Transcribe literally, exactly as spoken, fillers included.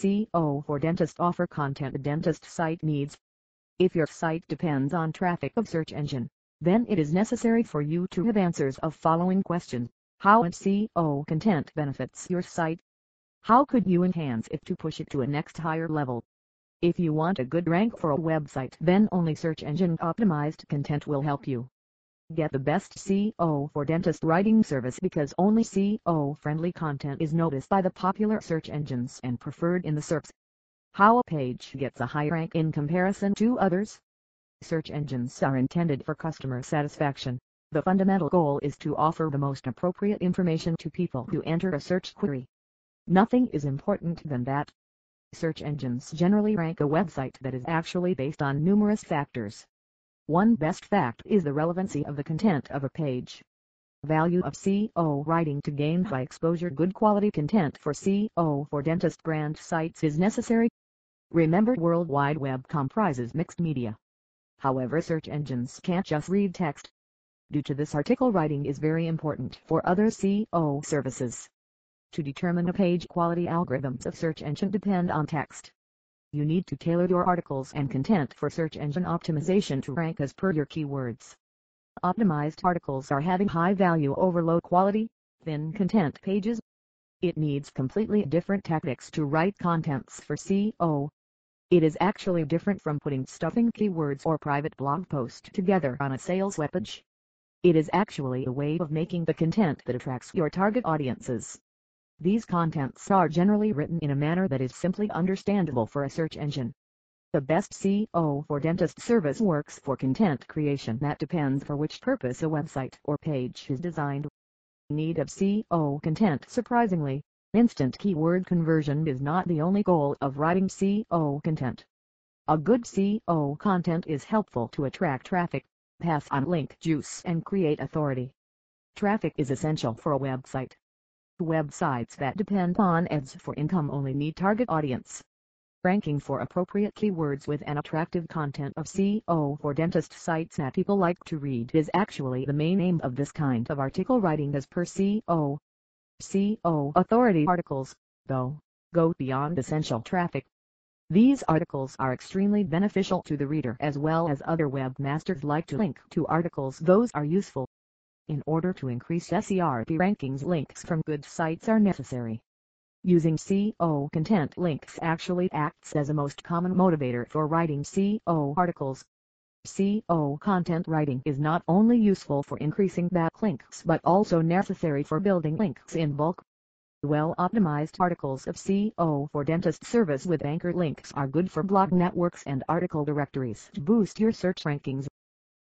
S E O for Dentist offer content a dentist site needs. If your site depends on traffic of search engine, then it is necessary for you to have answers of following questions. How S E O content benefits your site? How could you enhance it to push it to a next higher level? If you want a good rank for a website, then only search engine optimized content will help you. Get the best S E O for Dentist writing service because only S E O-friendly content is noticed by the popular search engines and preferred in the S E R Ps. How a page gets a high rank in comparison to others? Search engines are intended for customer satisfaction. The fundamental goal is to offer the most appropriate information to people who enter a search query. Nothing is important than that. Search engines generally rank a website that is actually based on numerous factors. One best fact is the relevancy of the content of a page. Value of S E O writing to gain high exposure. Good quality content for S E O for Dentist brand sites is necessary. Remember, World Wide Web comprises mixed media. However, search engines can't just read text. Due to this, article writing is very important for other S E O services. To determine a page quality, algorithms of search engine depend on text. You need to tailor your articles and content for search engine optimization to rank as per your keywords. Optimized articles are having high value over low quality, thin content pages. It needs completely different tactics to write contents for S E O. It is actually different from putting stuffing keywords or private blog post together on a sales webpage. It is actually a way of making the content that attracts your target audiences. These contents are generally written in a manner that is simply understandable for a search engine. The best S E O for Dentist service works for content creation that depends for which purpose a website or page is designed. Need of S E O content. Surprisingly, instant keyword conversion is not the only goal of writing S E O content. A good S E O content is helpful to attract traffic, pass on link juice, and create authority. Traffic is essential for a website. Websites that depend on ads for income only need target audience. Ranking for appropriate keywords with an attractive content of S E O for Dentist sites that people like to read is actually the main aim of this kind of article writing as per S E O. S E O authority articles, though, go beyond essential traffic. These articles are extremely beneficial to the reader as well as other webmasters like to link to articles those are useful. In order to increase S E R P rankings, links from good sites are necessary. Using S E O content links actually acts as a most common motivator for writing S E O articles. S E O content writing is not only useful for increasing backlinks but also necessary for building links in bulk. Well-optimized articles of S E O for Dentist service with anchor links are good for blog networks and article directories to boost your search rankings.